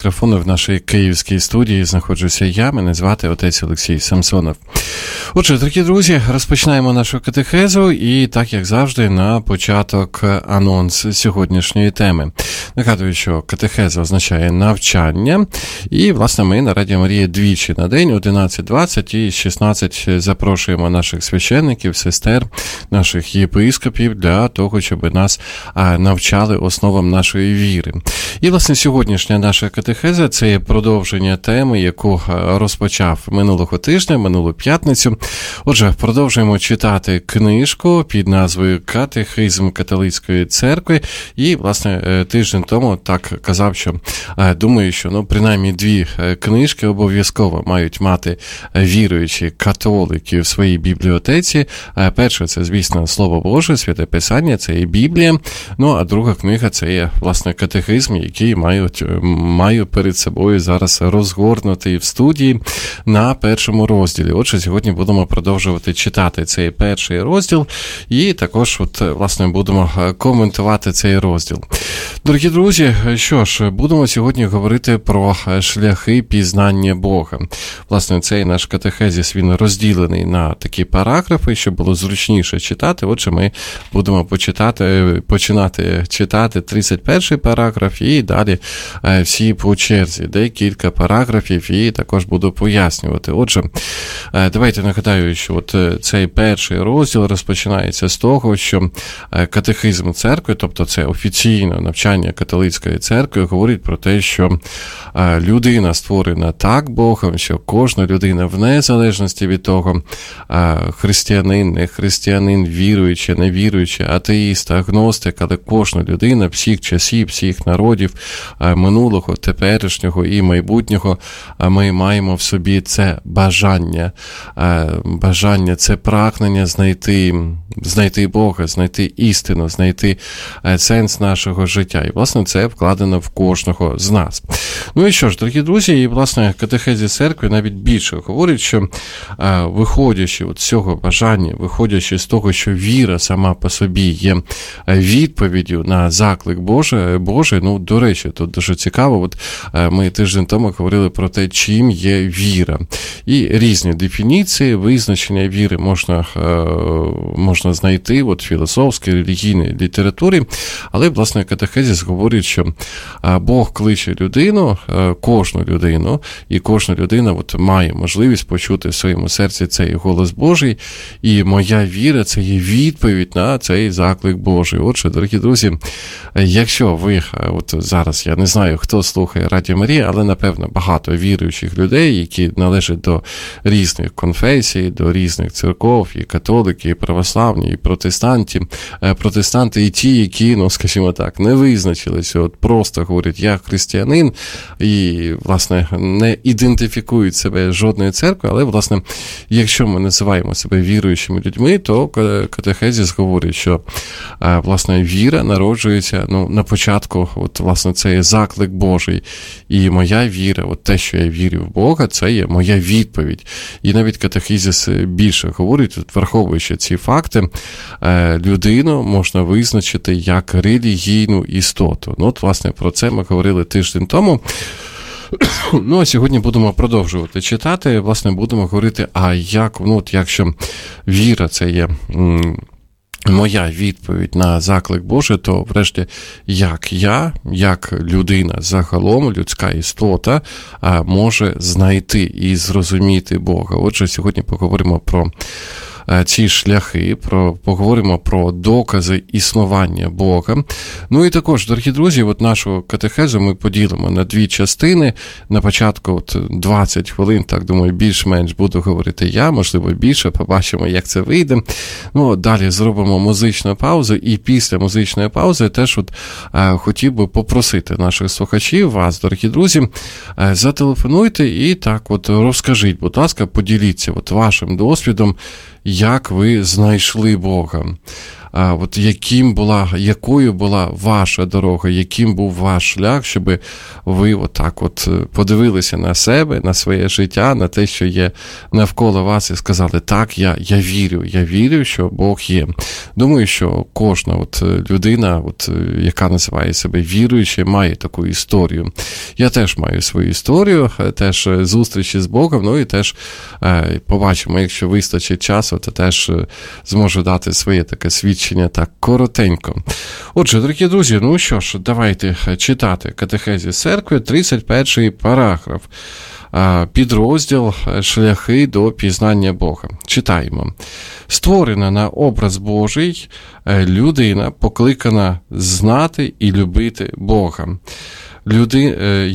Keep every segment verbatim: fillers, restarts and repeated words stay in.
Мікрофону в нашій київській студії знаходжуся я, мене звати отець Олексій Самсонов. Отже, дорогі друзі, розпочинаємо нашу катехезу і, так як завжди, на початок анонс сьогоднішньої теми. Нагадую, що катехеза означає навчання, і, власне, ми на Радіо Марія двічі на день, одинадцять двадцять і шістнадцять, запрошуємо наших священників, сестер, наших єпископів для того, щоб нас навчали основам нашої віри. І, власне, сьогоднішня наша катехеза – це є продовження теми, яку розпочав минулого тижня, минулу п'ятницю. Отже, продовжуємо читати книжку під назвою «Катехизм католицької церкви». І, власне, тиждень тому так казав, що думаю, що, ну, принаймні дві книжки обов'язково мають мати віруючі католики в своїй бібліотеці. Перша – це, звісно, Слово Боже, Святе Писання, це і Біблія. Ну, а друга книга – це є, власне, катехизм, який мають, маю перед собою зараз розгорнутий в студії на першому розділі. Отже, сьогодні будемо продовжувати читати цей перший розділ і також, от, власне, будемо коментувати цей розділ. Дорогі друзі, що ж, будемо сьогодні говорити про шляхи пізнання Бога. Власне, цей наш катехезіс, він розділений на такі параграфи, щоб було зручніше читати. Отже, ми будемо почитати, починати читати тридцять перший параграф і далі всі по черзі, декілька параграфів, і також буду пояснювати. Отже, давайте нагадаю, що от цей перший розділ розпочинається з того, що катехизм церкви, тобто це офіційне навчання католицької церкви, говорить про те, що людина створена так Богом, що кожна людина в незалежності від того, християнин, не християнин, віруючий, невіруючий, атеїст, агностик, але кожна людина всіх часів, всіх народів, минулого, теперішнього і майбутнього, ми маємо в собі це бажання, бажання, це прагнення знайти, знайти Бога, знайти істину, знайти сенс нашого життя. І, власне, це вкладено в кожного з нас. Ну і що ж, дорогі друзі, і, власне, катехезіс церкви навіть більше говорить, що виходячи з цього бажання, виходячи з того, що віра сама по собі є відповіддю на заклик Божий, Божий, ну, до речі, тут дуже цікаво, от ми тиждень тому говорили про те, чим є віра. І різні дефініції, визначення віри можна, можна знайти от, в філософській, релігійній літературі, але, власне, катехезіс говорить, що Бог кличе людину, кожну людину, і кожна людина от, має можливість почути в своєму серці цей голос Божий, і моя віра – це є відповідь на цей заклик Божий. Отже, дорогі друзі, якщо ви, от зараз, я не знаю, хто слухає Радіо Марія, але, напевно, багато віруючих людей, які належать до різних конфесій, до різних церков, і католики, і православні, і протестанти, протестанти, і ті, які, ну, скажімо так, не визначилися, от просто говорять, я християнин, і, власне, не ідентифікують себе жодною церквою, але, власне, якщо ми називаємо себе віруючими людьми, то катехезіс говорить, що, власне, віра народжується, ну, на початку, от, власне, це є заклик Божий, і моя віра, от те, що я вірю в Бога, це є моя відповідь. І навіть катехезіс більше говорить, от, враховуючи ці факти, людину можна визначити як релігійну істоту. Ну, от, власне, про це ми говорили тиждень тому. Ну, а сьогодні будемо продовжувати читати, власне, будемо говорити, а як, ну, от, якщо віра це є моя відповідь на заклик Божий, то врешті як я, як людина загалом, людська істота, може знайти і зрозуміти Бога. Отже, сьогодні поговоримо про ці шляхи, про, поговоримо про докази існування Бога. Ну і також, дорогі друзі, от нашу катехезу ми поділимо на дві частини. На початку от двадцять хвилин, так думаю, більш-менш буду говорити я, можливо більше, побачимо, як це вийде. Ну, далі зробимо музичну паузу, і після музичної паузи теж от, е, хотів би попросити наших слухачів, вас, дорогі друзі, е, зателефонуйте і так от розкажіть, будь ласка, поділіться от вашим досвідом, як ви знайшли Бога. от яким була, якою була ваша дорога, яким був ваш шлях, щоб ви отак от подивилися на себе, на своє життя, на те, що є навколо вас, і сказали, так, я, я вірю, я вірю, що Бог є. Думаю, що кожна от людина, от, яка називає себе віруючою, має таку історію. Я теж маю свою історію, теж зустрічі з Богом, ну і теж е, побачимо, якщо вистачить часу, то теж зможу дати своє таке свідчення так коротенько. Отже, дорогі друзі, ну що ж, давайте читати Катехезис церкви, тридцять перший параграф. Підрозділ «Шляхи до пізнання Бога». Читаємо. Створена на образ Божий, людина покликана знати і любити Бога. Люди,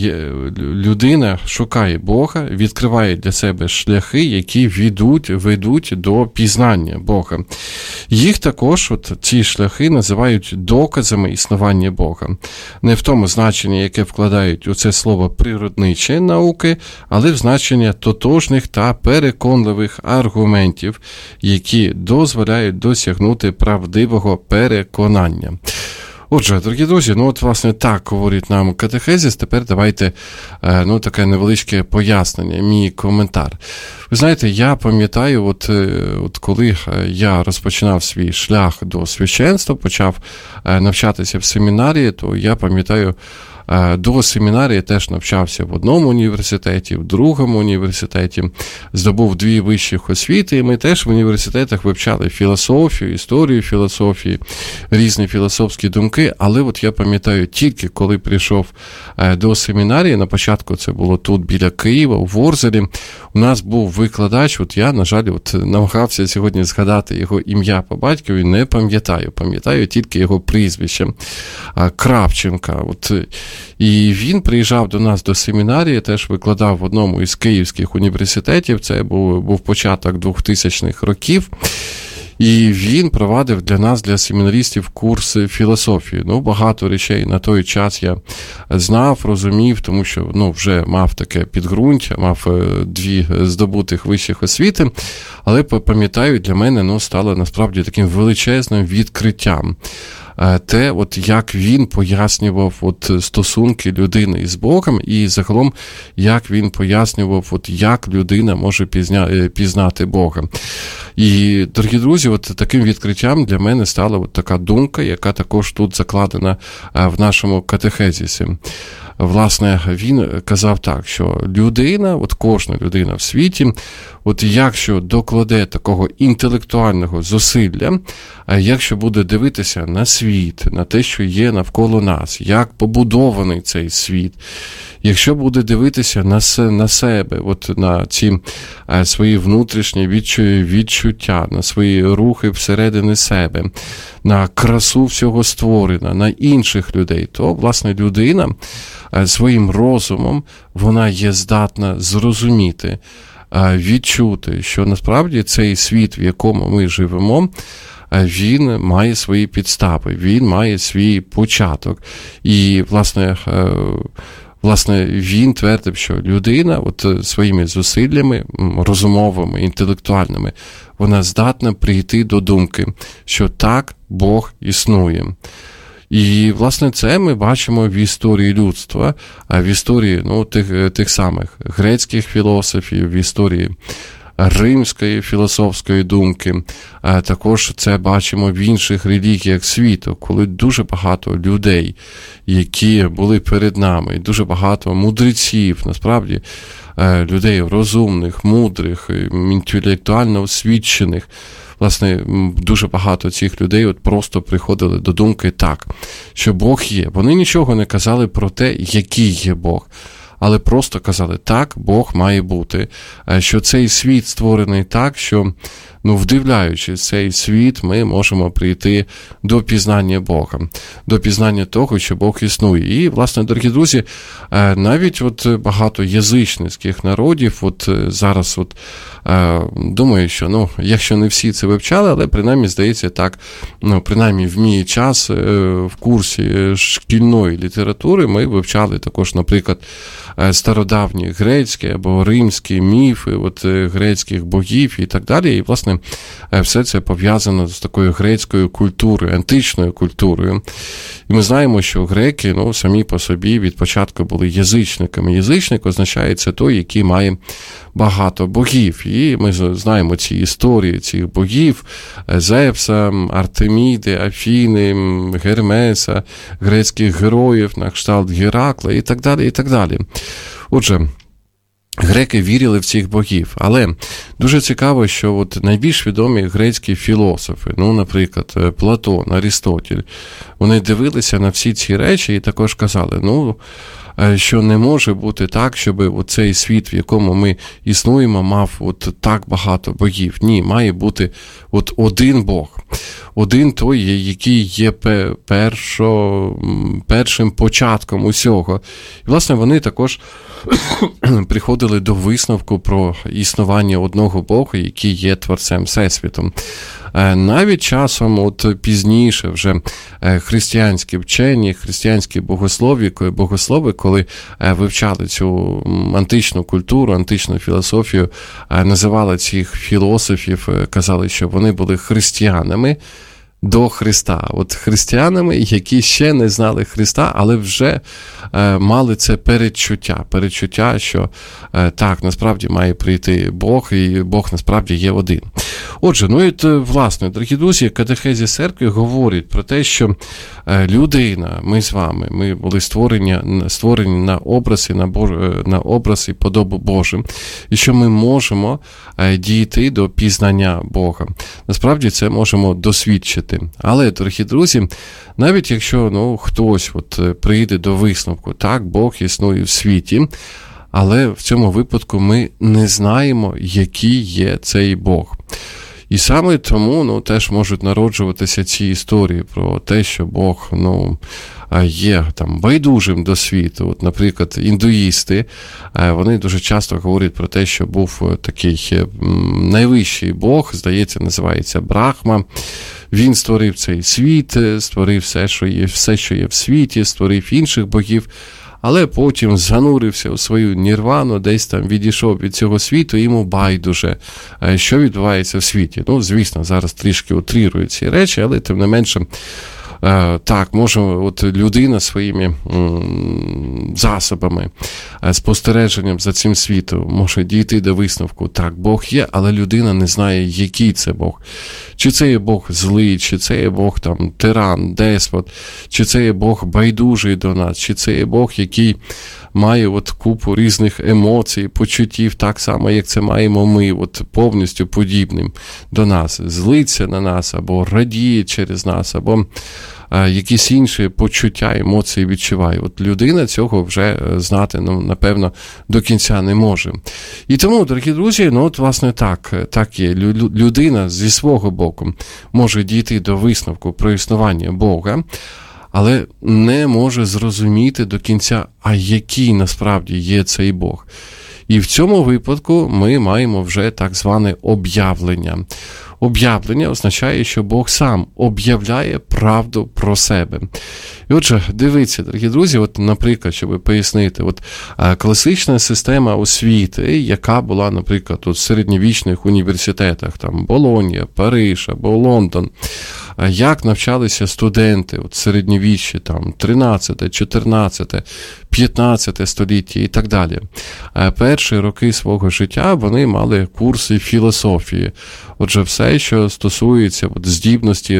людина шукає Бога, відкриває для себе шляхи, які ведуть, ведуть до пізнання Бога. Їх також, от, ці шляхи називають доказами існування Бога. Не в тому значенні, яке вкладають у це слово природничі науки, але в значення тотожних та переконливих аргументів, які дозволяють досягнути правдивого переконання. Отже, дорогі друзі, ну от, власне, так говорить нам Катехезис. Тепер давайте, ну, таке невеличке пояснення, мій коментар. Ви знаєте, я пам'ятаю, от, от коли я розпочинав свій шлях до священства, почав навчатися в семінарії, то я пам'ятаю, до семінарії теж навчався в одному університеті, в другому університеті, здобув дві вищих освіти, і ми теж в університетах вивчали філософію, історію філософії, різні філософські думки, але от я пам'ятаю, тільки коли прийшов до семінарії, на початку це було тут біля Києва, у Ворзелі, у нас був викладач, от я, на жаль, от намагався сьогодні згадати його ім'я по батькові, не пам'ятаю, пам'ятаю тільки його прізвище, Кравченка, от. І він приїжджав до нас до семінарії, теж викладав в одному із київських університетів, це був, був початок двохтисячних років, і він провадив для нас, для семінаристів, курси філософії. Ну, багато речей на той час я знав, розумів, тому що, ну, вже мав таке підґрунтя, мав дві здобутих вищих освіти, але, пам'ятаю, для мене, ну, стало насправді таким величезним відкриттям. Те, от як він пояснював от стосунки людини із Богом, і загалом, як він пояснював, от як людина може пізня, пізнати Бога. І, дорогі друзі, от таким відкриттям для мене стала от така думка, яка також тут закладена в нашому катехезисі. Власне, він казав так, що людина, от кожна людина в світі, от якщо докладе такого інтелектуального зусилля, якщо буде дивитися на світ, на те, що є навколо нас, як побудований цей світ, якщо буде дивитися на, на себе, от на ці свої внутрішні відчуття, на свої рухи всередини себе, на красу всього створена, на інших людей, то, власне, людина своїм розумом, вона є здатна зрозуміти, відчути, що насправді цей світ, в якому ми живемо, він має свої підстави, він має свій початок. І, власне, власне, він твердив, що людина от своїми зусиллями, розумовими, інтелектуальними, вона здатна прийти до думки, що так, Бог існує. І, власне, це ми бачимо в історії людства, в історії, ну, тих, тих самих грецьких філософів, в історії римської філософської думки. Також це бачимо в інших релігіях світу, коли дуже багато людей, які були перед нами, дуже багато мудреців, насправді, людей розумних, мудрих, інтелектуально освічених. Власне, дуже багато цих людей от просто приходили до думки так, що Бог є. Вони нічого не казали про те, який є Бог, але просто казали, так, Бог має бути, що цей світ створений так, що, ну, вдивляючись цей світ, ми можемо прийти до пізнання Бога, до пізнання того, що Бог існує. І, власне, дорогі друзі, навіть от багато язичницьких народів, от зараз от думаю, що, ну, якщо не всі це вивчали, але принаймні, здається, так, ну, принаймні в мій час в курсі шкільної літератури ми вивчали також, наприклад, стародавні грецькі або римські міфи, от грецьких богів і так далі. І, власне, власне, все це пов'язано з такою грецькою культурою, античною культурою. І ми знаємо, що греки, ну, самі по собі від початку були язичниками. Язичник означає це той, який має багато богів. І ми знаємо ці історії цих богів: Зевса, Артеміди, Афіни, Гермеса, грецьких героїв на кшталт Геракла і так далі, і так далі. Отже, греки вірили в цих богів, але дуже цікаво, що от найбільш відомі грецькі філософи, ну, наприклад, Платон, Арістотель, вони дивилися на всі ці речі і також казали, ну, що не може бути так, щоб цей світ, в якому ми існуємо, мав от так багато богів. Ні, має бути от один Бог. Один той, який є першо, першим початком усього. І, власне, вони також приходили до висновку про існування одного Бога, який є творцем Всесвіту. Навіть часом, от пізніше вже християнські вчені, християнські богослови, богослови, коли вивчали цю античну культуру, античну філософію, називали цих філософів, казали, що вони були християнами до Христа. От християнами, які ще не знали Христа, але вже е, мали це передчуття. Передчуття, що е, так, насправді має прийти Бог, і Бог насправді є один. Отже, ну і, власне, дорогі друзі, катехезі церкви говорить про те, що е, людина, ми з вами, ми були створені, створені на образ і, на, Бож... на образ і подобу Божу, і що ми можемо е, дійти до пізнання Бога. Насправді це можемо досвідчити. Але, дорогі друзі, навіть якщо, ну, хтось от прийде до висновку, так, Бог існує в світі, але в цьому випадку ми не знаємо, який є цей Бог. І саме тому, ну, теж можуть народжуватися ці історії про те, що Бог, ну, є там байдужим до світу. От, наприклад, індуїсти, вони дуже часто говорять про те, що був такий найвищий Бог, здається, називається Брахма. Він створив цей світ, створив все, що є, все, що є в світі, створив інших богів, але потім занурився у свою нірвану, десь там відійшов від цього світу, і йому байдуже, що відбувається в світі. Ну, звісно, зараз трішки утрірують ці речі, але тим не менше, так, може, от людина своїми засобами, спостереженням за цим світом може дійти до висновку, так, Бог є, але людина не знає, який це Бог. Чи це є Бог злий, чи це є Бог там тиран, деспот, чи це є Бог байдужий до нас, чи це є Бог, який має от купу різних емоцій, почуттів, так само, як це маємо ми, от повністю подібним до нас, злиться на нас, або радіє через нас, або а, якісь інші почуття, емоції відчуває. От людина цього вже знати, ну, напевно, до кінця не може. І тому, дорогі друзі, ну, от, власне, так, так є. Лю- людина зі свого боку може дійти до висновку про існування Бога, але не може зрозуміти до кінця, а який насправді є цей Бог. І в цьому випадку ми маємо вже так зване об'явлення. Об'явлення означає, що Бог сам об'являє правду про себе. І отже, дивіться, дорогі друзі, от, наприклад, щоб пояснити, от класична система освіти, яка була, наприклад, от в середньовічних університетах, там Болонья, Париж або Лондон, як навчалися студенти от середньовіччя, там тринадцяте, чотирнадцяте, п'ятнадцяте століття і так далі. Перші роки свого життя вони мали курси філософії. Отже, все, що стосується от, здібності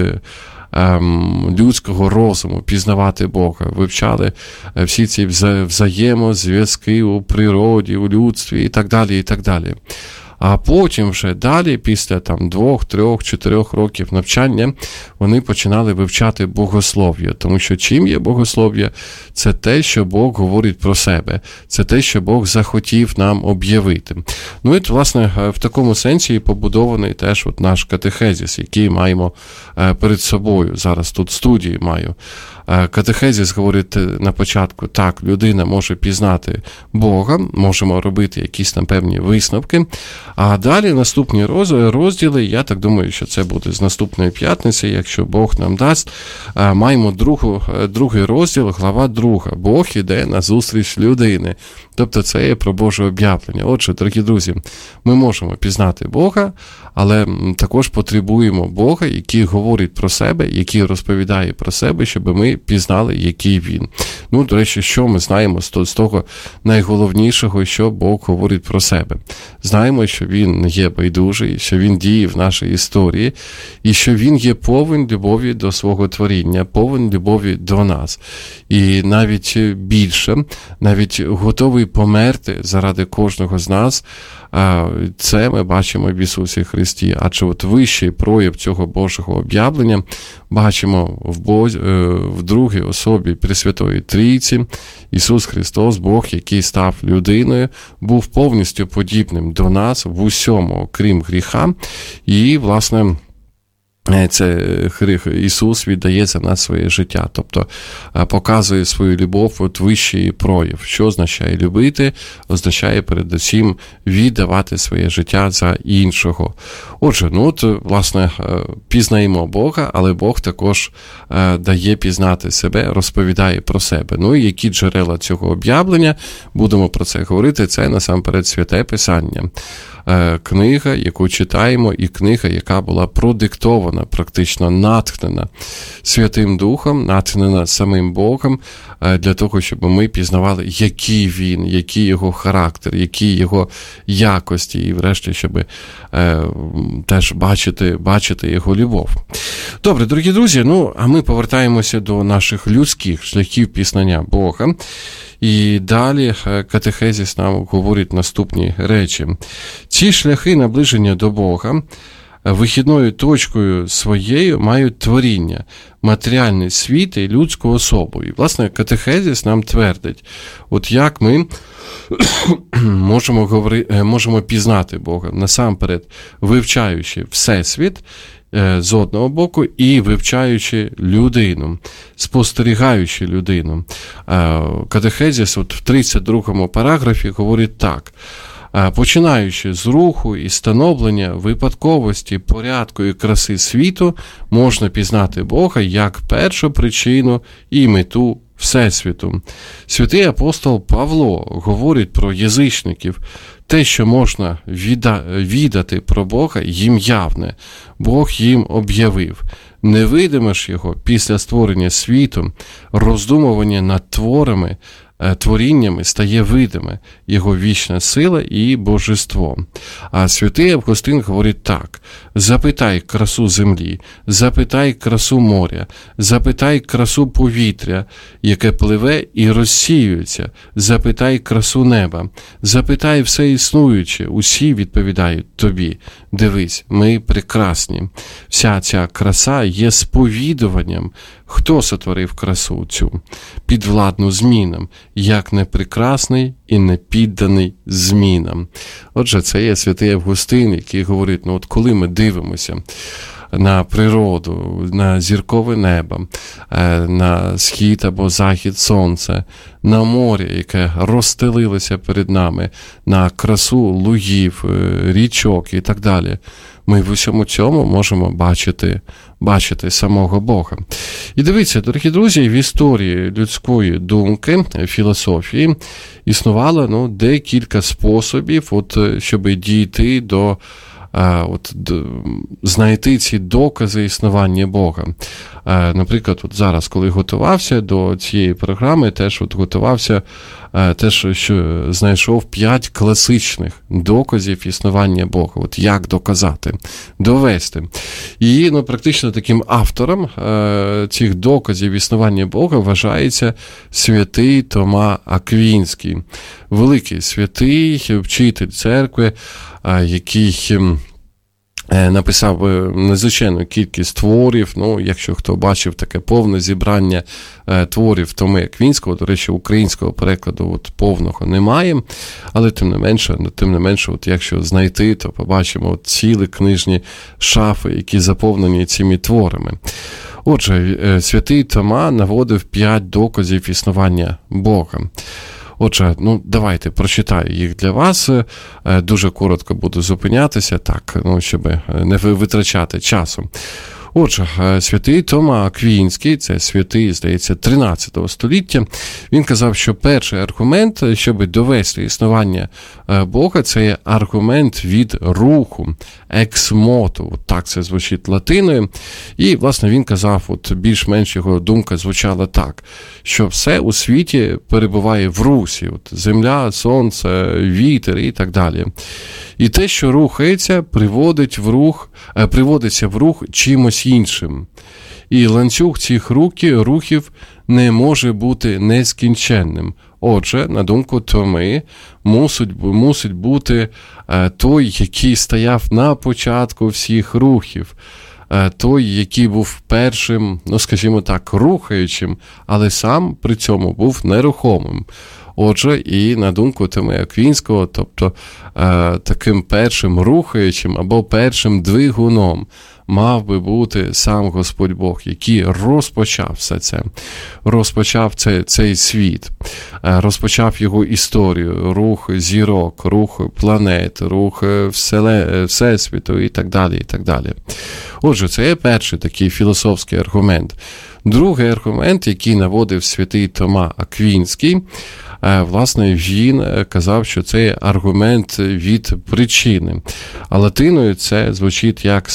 ем, людського розуму, пізнавати Бога, вивчали всі ці вза- взаємозв'язки у природі, у людстві і так далі, і так далі. А потім вже далі, після там двох, трьох, чотирьох років навчання, вони починали вивчати богослов'я. Тому що чим є богослов'я? Це те, що Бог говорить про себе. Це те, що Бог захотів нам об'явити. Ну і, власне, в такому сенсі і побудований теж от наш катехезіс, який маємо перед собою. Зараз тут в студії маю. Катехезіс говорить на початку, так, людина може пізнати Бога, можемо робити якісь там певні висновки, а далі наступні розділи, я так думаю, що це буде з наступної п'ятниці, якщо Бог нам дасть, маємо другу, другий розділ, глава друга. Бог іде на зустріч людини. Тобто це є про Боже об'явлення. Отже, дорогі друзі, ми можемо пізнати Бога, але також потребуємо Бога, який говорить про себе, який розповідає про себе, щоб ми пізнали, який Він. Ну, до речі, що ми знаємо з того найголовнішого, що Бог говорить про себе? Знаємо, що Він не є байдужий, що Він діє в нашій історії, і що Він є повен любові до свого творіння, повен любові до нас. І навіть більше, навіть готовий померти заради кожного з нас. Це ми бачимо в Ісусі Христі. Адже от вищий прояв цього Божого об'явлення бачимо в, Бо... в другій особі Пресвятої Трійці. Ісус Христос, Бог, який став людиною, був повністю подібним до нас в усьому, окрім гріха. І, власне, це Ісус віддає за нас своє життя, тобто показує свою любов от вищий прояв. Що означає любити? Означає передусім віддавати своє життя за іншого. Отже, ну от, власне, пізнаємо Бога, але Бог також дає пізнати себе, розповідає про себе. Ну і які джерела цього об'явлення, будемо про це говорити, це насамперед Святе Писання. Книга, яку читаємо, і книга, яка була продиктована, практично натхнена Святим Духом, натхнена самим Богом, для того, щоб ми пізнавали, який Він, який Його характер, які Його якості, і врешті, щоб е, теж бачити, бачити Його любов. Добре, дорогі друзі, ну, а ми повертаємося до наших людських шляхів пізнання Бога. І далі катехезіс нам говорить наступні речі. Ці шляхи наближення до Бога вихідною точкою своєю мають творіння, матеріальний світ і людську особу. І, власне, катехезіс нам твердить, от як ми можемо, говорити, можемо пізнати Бога, насамперед, вивчаючи Всесвіт, з одного боку, і вивчаючи людину, спостерігаючи людину. Катехезіс от в тридцять другому параграфі говорить так. Починаючи з руху і становлення випадковості, порядку і краси світу, можна пізнати Бога як першу причину і мету Всесвіту. Святий апостол Павло говорить про язичників. Те, що можна віда, відати про Бога, їм явне. Бог їм об'явив. Невидиме ж його після створення світу, роздумування над творами, творіннями стає видиме, його вічна сила і божество. А святий Августин говорить так: запитай красу землі, запитай красу моря, запитай красу повітря, яке пливе і розсіюється, запитай красу неба, запитай все існуюче, усі відповідають тобі. Дивись, ми прекрасні. Вся ця краса є сповідуванням. Хто сотворив красу цю? Підвладну змінам, як не прекрасний і не підданий змінам. Отже, це є святий Августин, який говорить, ну от коли ми дивимося на природу, на зіркове небо, на схід або захід сонця, на море, яке розстелилося перед нами, на красу лугів, річок і так далі, ми в усьому цьому можемо бачити, бачити самого Бога. І дивіться, дорогі друзі, в історії людської думки, філософії, існувало ну, декілька способів, от, щоб дійти до От, знайти ці докази існування Бога. Наприклад, от зараз, коли готувався до цієї програми, теж от готувався, теж що знайшов п'ять класичних доказів існування Бога. От як доказати, довести. І ну, практично таким автором цих доказів існування Бога вважається святий Тома Аквінський. Великий святий, вчитель церкви, який написав надзвичайну кількість творів. Ну, якщо хто бачив таке повне зібрання творів Томи Аквінського, до речі, українського перекладу от повного немає, але тим не менше, тим не менше, от якщо знайти, то побачимо от цілі книжні шафи, які заповнені цими творами. Отже, святий Тома наводив п'ять доказів існування Бога. Отже, ну, давайте прочитаю їх для вас. Дуже коротко буду зупинятися, так, ну, щоб не витрачати часу. Отже, святий Тома Аквінський, це святий, здається, тринадцятого століття, він казав, що перший аргумент, щоб довести існування Бога, це є аргумент від руху, ex motu, так це звучить латиною. І, власне, він казав, от більш-менш його думка звучала так, що все у світі перебуває в русі, от земля, сонце, вітер і так далі. І те, що рухається, приводить в рух, приводиться в рух чимось іншим. І ланцюг цих рухів, рухів не може бути нескінченним. Отже, на думку Томи, мусить, мусить бути той, який стояв на початку всіх рухів, той, який був першим, ну, скажімо так, рухаючим, але сам при цьому був нерухомим. Отже, і на думку Томи Аквінського, тобто е, таким першим рухаючим або першим двигуном мав би бути сам Господь Бог, який розпочав все це, розпочав це, цей світ, е, розпочав його історію, рух зірок, рух планет, рух вселе, Всесвіту і так далі, і так далі. Отже, це є перший такий філософський аргумент. Другий аргумент, який наводив святий Тома Аквінський, власне, він казав, що це аргумент від причини. А латиною це звучить як...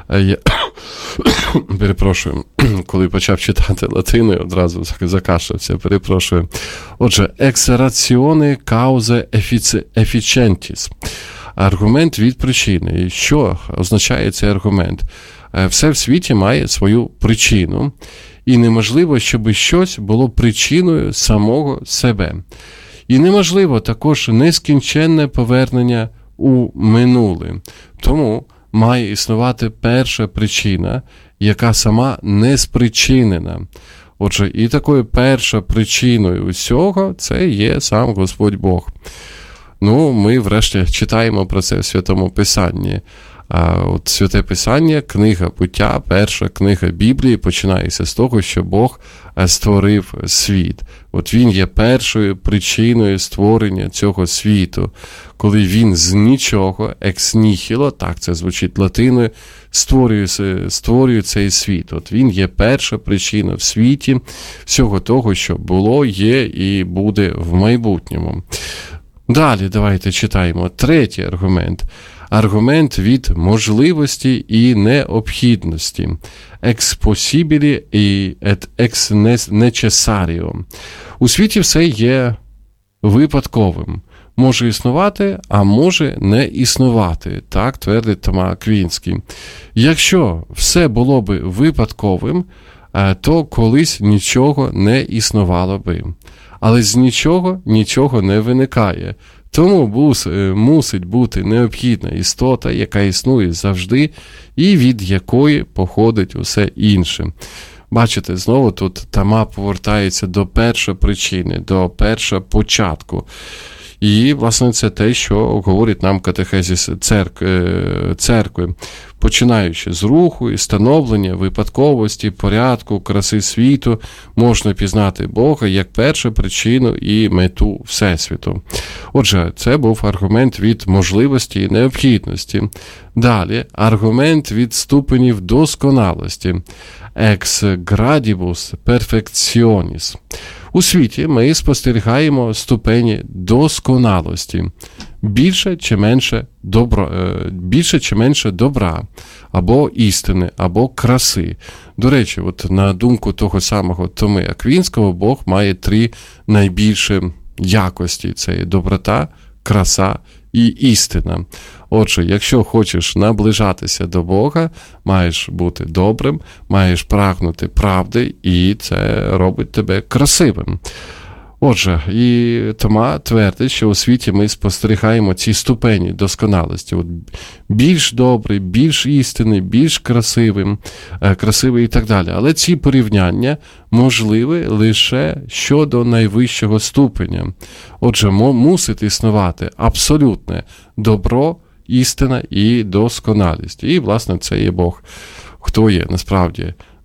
Перепрошую, коли почав читати латиною, одразу закашлявся, перепрошую. Отже, ex ratione causa efficientis. Аргумент від причини. І що означає цей аргумент? Все в світі має свою причину, і неможливо, щоб щось було причиною самого себе. І неможливо також нескінченне повернення у минуле. Тому має існувати перша причина, яка сама не спричинена. Отже, і такою першою причиною усього це є сам Господь Бог. Ну, ми врешті читаємо про це в Святому Писанні. А от Святе Писання, книга Буття, перша книга Біблії починається з того, що Бог створив світ. От він є першою причиною створення цього світу, коли він з нічого, екс ніхіло, так це звучить латиною, створює, створює цей світ. От він є перша причина в світі всього того, що було, є і буде в майбутньому. Далі давайте читаємо третій аргумент. Аргумент від можливості і необхідності. Ex possibile і ex necessario. У світі все є випадковим. Може існувати, а може не існувати. Так твердить Тома Аквінський. Якщо все було би випадковим, то колись нічого не існувало би. Але з нічого нічого не виникає. Тому мусить бути необхідна істота, яка існує завжди, і від якої походить усе інше. Бачите, знову тут Тома повертається до першої причини, до першого початку. І, власне, це те, що говорить нам катехезис церкви, починаючи з руху і становлення, випадковості, порядку, краси світу, можна пізнати Бога як першу причину і мету Всесвіту. Отже, це був аргумент від можливості і необхідності. Далі, аргумент від ступенів досконалості. Ex gradibus perfectionis. У світі ми спостерігаємо ступені досконалості. Більше чи менше добро, більше чи менше добра, або істини, або краси. До речі, от на думку того самого Томи Аквінського, Бог має три найбільші якості. Це доброта, краса і істина. Отже, якщо хочеш наближатися до Бога, маєш бути добрим, маєш прагнути правди, і це робить тебе красивим. Отже, і Тома твердить, що у світі ми спостерігаємо ці ступені досконалості. От більш добрий, більш істинний, більш красивим, красивий і так далі. Але ці порівняння можливі лише щодо найвищого ступеня. Отже, мусить існувати абсолютне добро, істина і досконалість. І, власне, це є Бог. Хто є, насправді,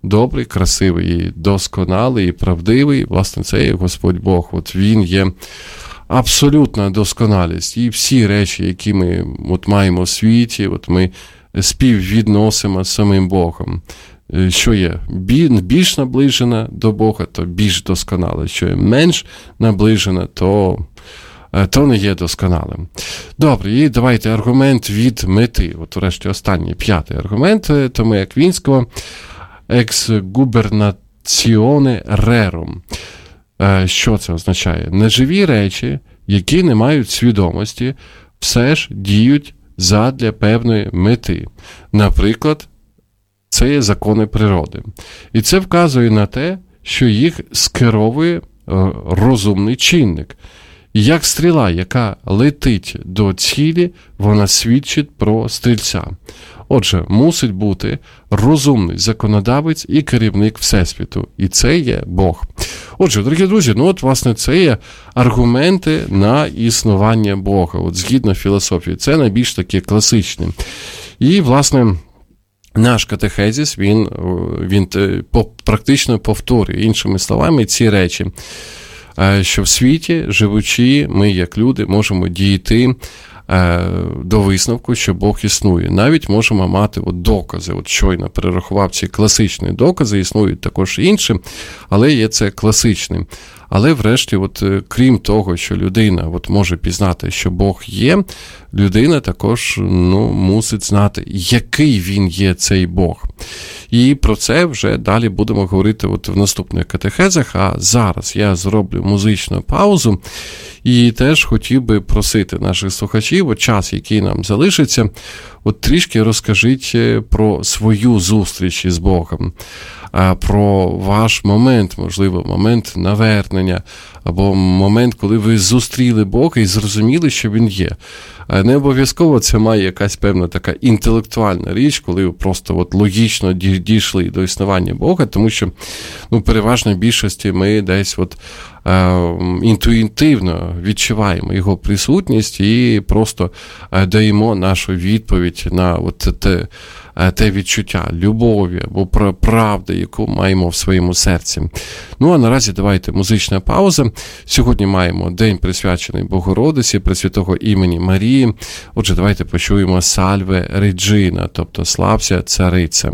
добрий, красивий, і досконалий, і правдивий. Власне, це є Господь Бог. От Він є абсолютна досконалість. І всі речі, які ми от маємо в світі, от ми співвідносимо з самим Богом. Що є більш наближена до Бога, то більш досконале. Що є менш наближена, то, то не є досконалим. Добре, і давайте аргумент від мети. От, врешті, останній, п'ятий аргумент Томи Аквінського. Ex gubernatione rerum. Що це означає? Неживі речі, які не мають свідомості, все ж діють задля певної мети. Наприклад, це є закони природи. І це вказує на те, що їх скеровує розумний чинник. І як стріла, яка летить до цілі, вона свідчить про стрільця. Отже, мусить бути розумний законодавець і керівник Всесвіту. І це є Бог. Отже, дорогі друзі, ну от, власне, це є аргументи на існування Бога. От згідно філософії, це найбільш такі класичні. І, власне, наш катехезис, він, він практично повторює, іншими словами, ці речі, що в світі, живучи, ми, як люди, можемо дійти до висновку, що Бог існує. Навіть можемо мати от докази. От щойно перерахував ці класичні докази, існують також інші, але є це класичні. Але врешті, от, крім того, що людина от, може пізнати, що Бог є, людина також ну, мусить знати, який він є, цей Бог. І про це вже далі будемо говорити от в наступних катехезах, а зараз я зроблю музичну паузу і теж хотів би просити наших слухачів, от час, який нам залишиться, от трішки розкажіть про свою зустріч із Богом, про ваш момент, можливо, момент навернення, або момент, коли ви зустріли Бога і зрозуміли, що Він є. Не обов'язково це має якась певна така інтелектуальна річ, коли ви просто от логічно дійшли до існування Бога, тому що ну, переважно більшості ми десь от е, інтуїтивно відчуваємо Його присутність і просто е, даємо нашу відповідь на от те, те відчуття любові або правди, яку маємо в своєму серці. Ну, а наразі давайте музична пауза. Сьогодні маємо день присвячений Богородиці, Пресвятого імені Марії. Отже, давайте почуємо Сальве Реджина, тобто слався цариця.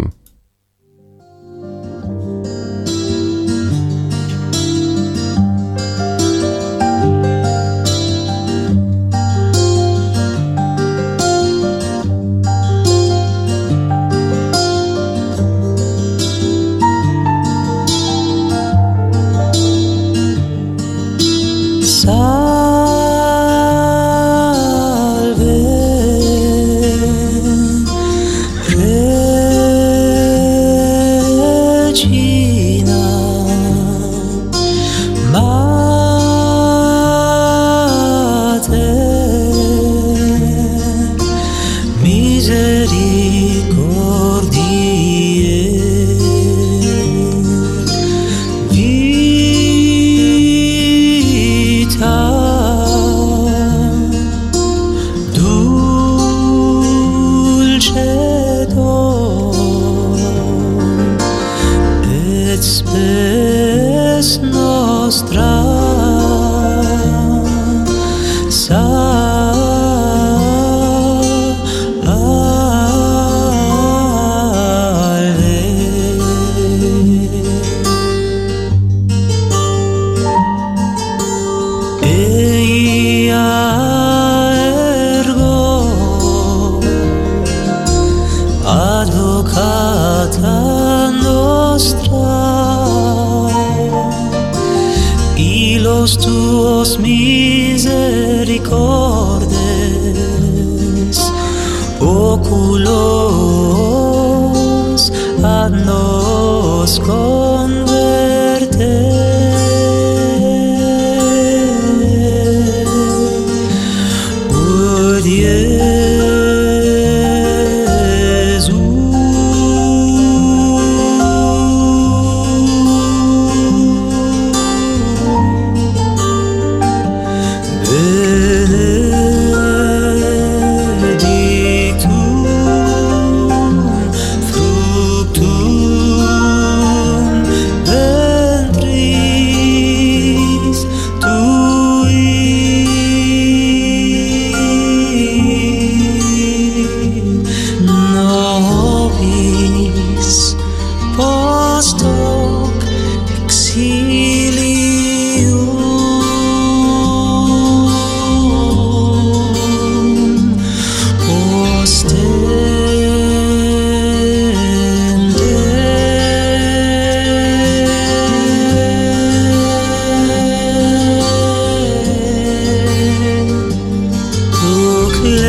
Fructus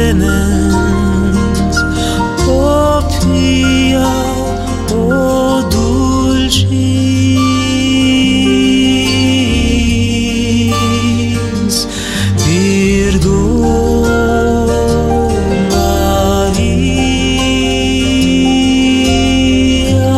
clemens, o pia, o dulcis, perdona Maria.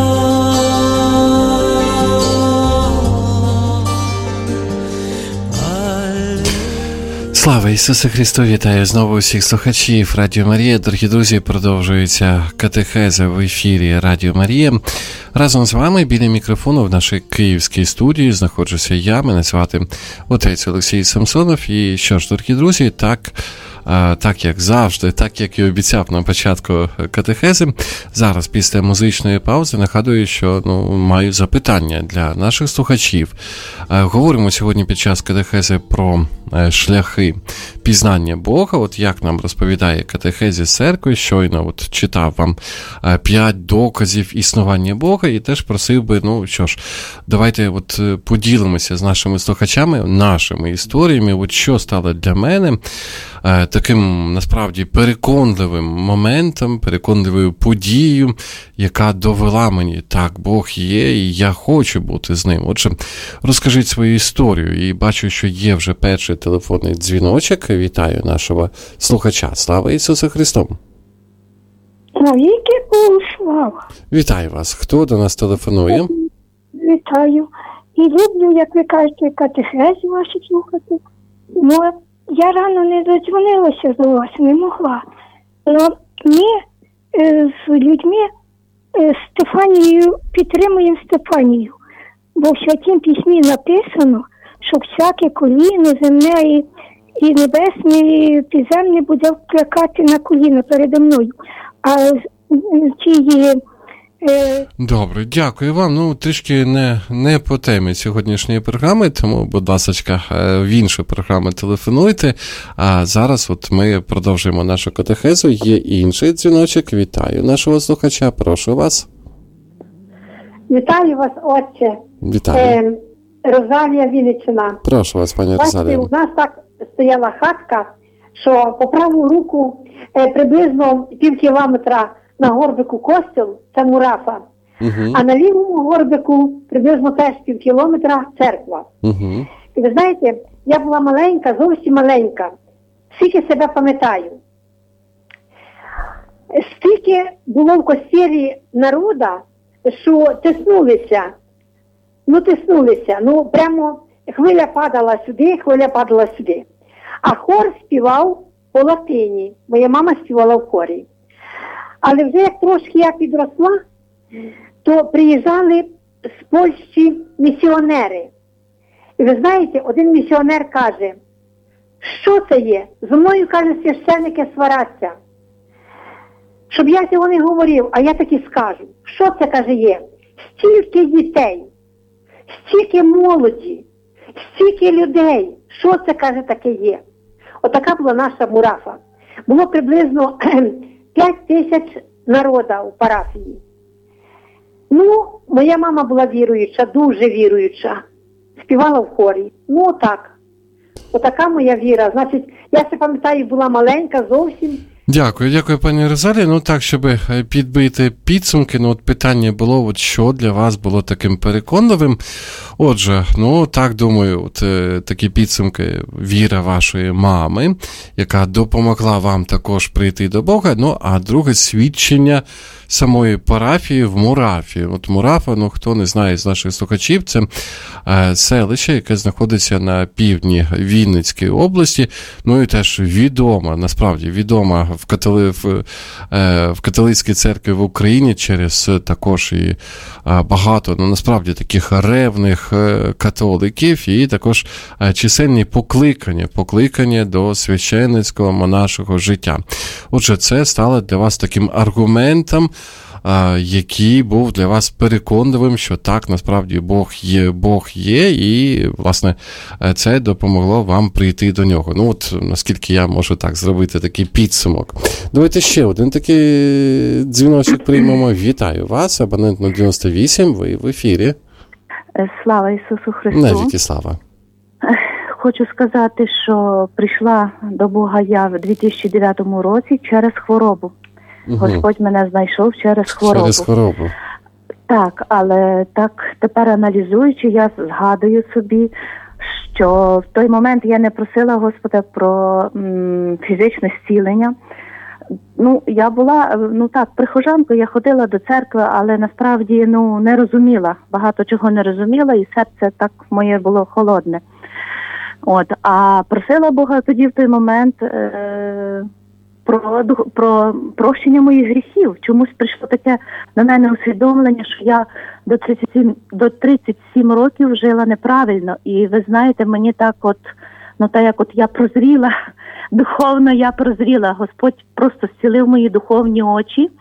Слава Ісусу Христу! Вітаю знову усіх слухачів Радіо Марія. Дорогі друзі, продовжується катехеза в ефірі Радіо Марія. Разом з вами біля мікрофону в нашій київській студії знаходжуся я, мене звати отець Олексій Самсонов. І що ж, дорогі друзі, так... Так, як завжди, так, як і обіцяв на початку катехези, зараз після музичної паузи нагадую, що ну, маю запитання для наших слухачів. Говоримо сьогодні під час катехези про шляхи пізнання Бога. От як нам розповідає катехезі церкви, щойно от читав вам п'ять доказів існування Бога і теж просив би, ну що ж, давайте от поділимося з нашими слухачами, нашими історіями, от що стало для мене таким, насправді, переконливим моментом, переконливою подією, яка довела мені, так, Бог є, і я хочу бути з ним. Отже, розкажіть свою історію. І бачу, що є вже перший телефонний дзвіночок. Вітаю нашого слухача. Слава Ісусу Христу! Навіки слава! Вітаю вас. Хто до нас телефонує? Вітаю. І люблю, як ви кажете, катехези ваші слухати. Ну, я рано не додзвонилася до вас, не могла. Але ми е, з людьми е, Стефанією підтримуємо Стефанію. Бо в Святім Письмі написано, що всяке коліно земне і, і небесне, і підземне буде вкликати на коліно передо мною. А ті... Добре, дякую вам. Ну, трішки не, не по темі сьогоднішньої програми, тому, будь ласка, в іншу програму телефонуйте. А зараз от ми продовжуємо нашу катехезу. Є інший дзвіночок. Вітаю нашого слухача. Прошу вас. Вітаю вас, отче. Вітаю. Е, Розалія, Вінниччина. Прошу вас, пані Розалія. У нас так стояла хатка, що по праву руку е, приблизно пів кілометра на горбику костел, це Мурафа, uh-huh. а на лівому горбику приблизно теж пів кілометра церква. Uh-huh. І ви знаєте, я була маленька, зовсім маленька, скільки себе пам'ятаю. Стільки було в костелі народа, що тиснулися, ну тиснулися, ну прямо хвиля падала сюди, хвиля падала сюди. А хор співав по латині, моя мама співала в хорі. Але вже як трошки я підросла, то приїжджали з Польщі місіонери. І ви знаєте, один місіонер каже, що це є? Зо мною, каже, священники свараться. Щоб я цього не говорив, а я таки скажу. Що це, каже, є? Стільки дітей, стільки молоді, стільки людей. Що це, каже, таке є? Отака була наша Мурафа. Було приблизно п'ять тисяч народа у парафії. Ну, моя мама була віруюча, дуже віруюча. Співала в хорі. Ну, отак. Отака моя віра. Значить, я ще пам'ятаю, була маленька зовсім. Дякую, дякую, пані Розалі. Ну так, щоб підбити підсумки, ну от питання було, от що для вас було таким переконливим. Отже, ну так, думаю, от такі підсумки віра вашої мами, яка допомогла вам також прийти до Бога, ну а друге свідчення самої парафії в Мурафі. От Мурафа, ну хто не знає з наших слухачів, це е, селище, яке знаходиться на півдні Вінницької області, ну і теж відома, насправді відома в, католи, в, е, в католицькій церкві в Україні через також і е, багато, ну насправді таких ревних е, католиків і також е, чисельні покликання, покликання до священницького монашого життя. Отже, це стало для вас таким аргументом, який був для вас переконливим, що так, насправді, Бог є, Бог є, і, власне, це допомогло вам прийти до нього. Ну, от, наскільки я можу так зробити такий підсумок. Давайте ще один такий дзвіночок приймемо. Вітаю вас, абонент дев'яносто вісім, ви в ефірі. Слава Ісусу Христу. Навіки слава. хочу сказати, що прийшла до Бога я в дві тисячі дев'ятому році через хворобу. Угу. Господь мене знайшов через хворобу. Через хворобу. Так, але так тепер аналізуючи, я згадую собі, що в той момент я не просила Господа про м, фізичне зцілення. Ну, я була, ну так, прихожанкою, я ходила до церкви, але насправді, ну, не розуміла, багато чого не розуміла, і серце так моє було холодне. От, а просила Бога тоді в той момент е- про, про прощення моїх гріхів. Чомусь прийшло таке на мене усвідомлення, що я до тридцяти семи, до тридцяти семи років жила неправильно. І ви знаєте, мені так от, ну так як от я прозріла, духовно я прозріла. Господь просто зцілив мої духовні очі.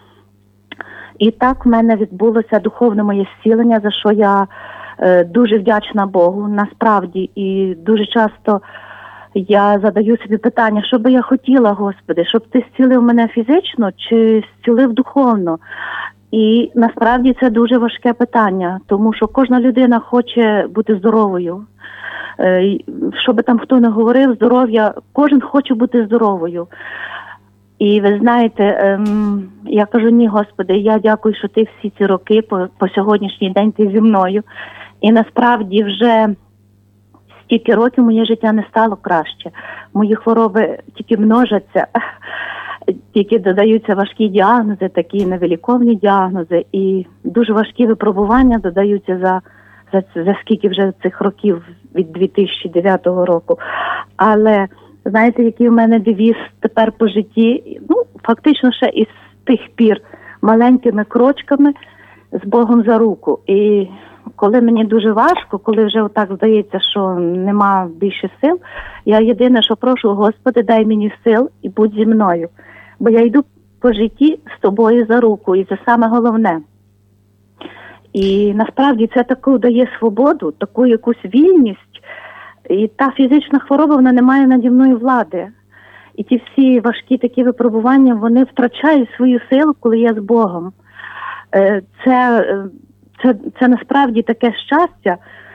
І так в мене відбулося духовне моє зцілення, за що я е, дуже вдячна Богу, насправді. І дуже часто я задаю собі питання, що би я хотіла, Господи, щоб ти зцілив мене фізично чи зцілив духовно? І насправді це дуже важке питання, тому що кожна людина хоче бути здоровою. Е, що би там хто не говорив, здоров'я, кожен хоче бути здоровою. І ви знаєте, ем, я кажу, ні, Господи, я дякую, що ти всі ці роки, по, по сьогоднішній день ти зі мною. І насправді вже стільки років моє життя не стало краще. Мої хвороби тільки множаться, тільки додаються важкі діагнози, такі невиліковні діагнози. І дуже важкі випробування додаються за, за, за скільки вже цих років від дві тисячі дев'ятого року. Але знаєте, який у мене девіз тепер по житті? Ну, фактично ще із тих пір маленькими крочками з Богом за руку. І коли мені дуже важко, коли вже отак здається, що нема більше сил, я єдине, що прошу, Господи, дай мені сил і будь зі мною. Бо я йду по житті з тобою за руку, і це саме головне. І насправді це таку дає свободу, таку якусь вільність. І та фізична хвороба, вона не має наді мною влади. І ті всі важкі такі випробування, вони втрачають свою силу, коли я з Богом. Це, це, це насправді таке щастя,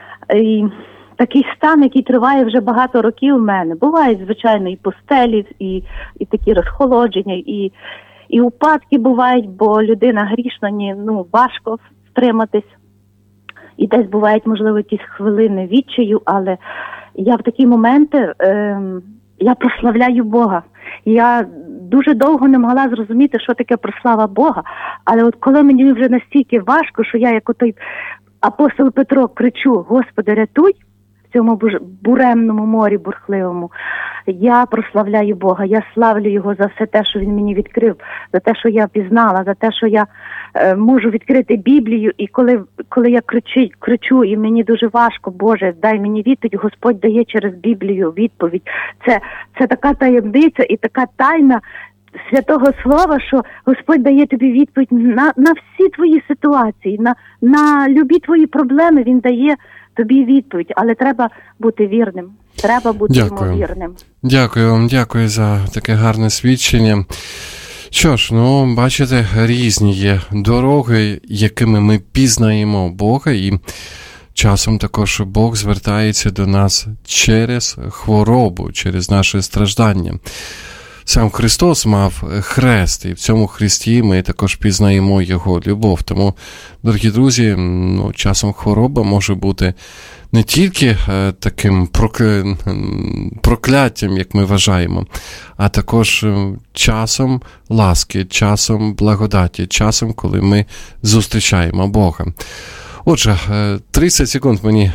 і такий стан, який триває вже багато років у мене. Бувають, звичайно, і постелі, і, і такі розхолодження, і, і упадки бувають, бо людина грішна, ні, ну, важко втриматись. І десь бувають, можливо, якісь хвилини відчаю, але я в такі моменти, е, я прославляю Бога. Я дуже довго не могла зрозуміти, що таке прослава Бога, але от коли мені вже настільки важко, що я, як отой апостол Петро, кричу: Господи, рятуй в цьому буремному морі бурхливому, я прославляю Бога, я славлю Його за все те, що Він мені відкрив, за те, що я пізнала, за те, що я е, можу відкрити Біблію, і коли, коли я кричу, кричу, і мені дуже важко, Боже, дай мені відповідь, Господь дає через Біблію відповідь. Це, це така таємниця і така тайна Святого Слова, що Господь дає тобі відповідь на, на всі твої ситуації, на, на любі твої проблеми Він дає тобі відповідь, але треба бути вірним. Треба бути Дякую. йому вірним. Дякую вам, дякую за таке гарне свідчення. Що ж, ну, бачите, різні є дороги, якими ми пізнаємо Бога, і часом також Бог звертається до нас через хворобу, через наше страждання. Сам Христос мав хрест, і в цьому хресті ми також пізнаємо Його любов. Тому, дорогі друзі, ну, часом хвороба може бути не тільки е, таким прокля... прокляттям, як ми вважаємо, а також часом ласки, часом благодаті, часом, коли ми зустрічаємо Бога. Отже, тридцять секунд мені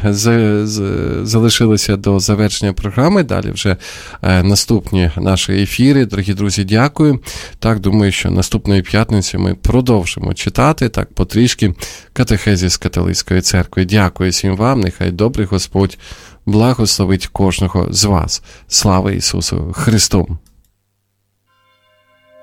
залишилося до завершення програми. Далі вже наступні наші ефіри. Дорогі друзі, дякую. Так, думаю, що наступної п'ятниці ми продовжимо читати, так, потрішки, катехезис католицької церкви. Дякую всім вам. Нехай добрий Господь благословить кожного з вас. Слава Ісусу Христу!